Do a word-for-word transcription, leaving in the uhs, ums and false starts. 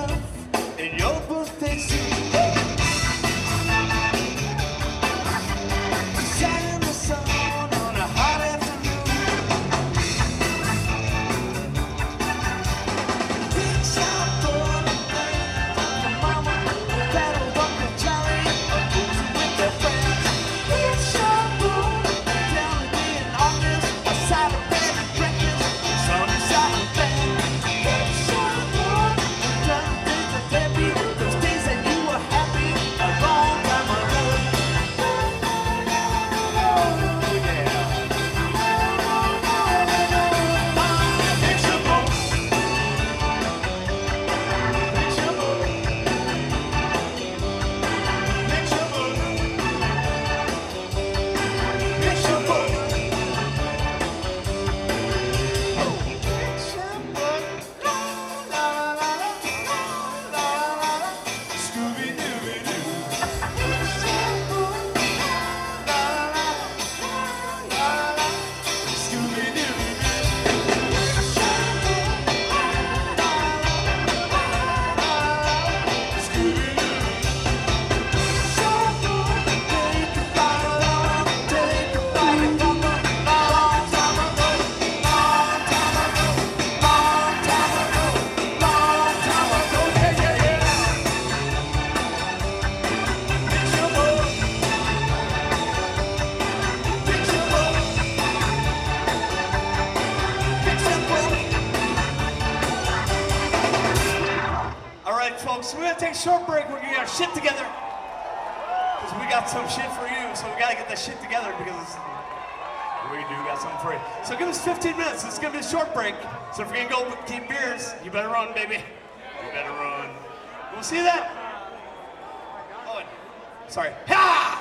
enough in your birthday suit. You sat in the sun on a hot afternoon. Big shot for the band. Your mama battled Uncle Charlie, boozing with their friends. Big shot for the down in August, a side of bed and breakfast, sunny side of bed. Big shot for the done things that Debbie, those days that you were happy a long time ago. Oh yeah. Picture book. Picture book. Picture book. Picture book. Oh, picture book. La la la la la la. Scooby-Dooby-Doo. Picture book. La la la la. Scooby-Dooby-Doo. Picture book. La la la. Scooby-Doo. Take a bite, take a bite, long time ago, long time ago, long time ago, long time ago, yeah, yeah, yeah. Picture book, picture book, picture book. All right, folks, we're gonna take a short break. We're gonna get our shit together. Because we got some shit for you, so we gotta get that shit together because it's, we do got something for you. So give us fifteen minutes. It's gonna be a short break. So if you're gonna go keep beers, you better run, baby. You better run. We'll see you then. Oh, sorry. Ha!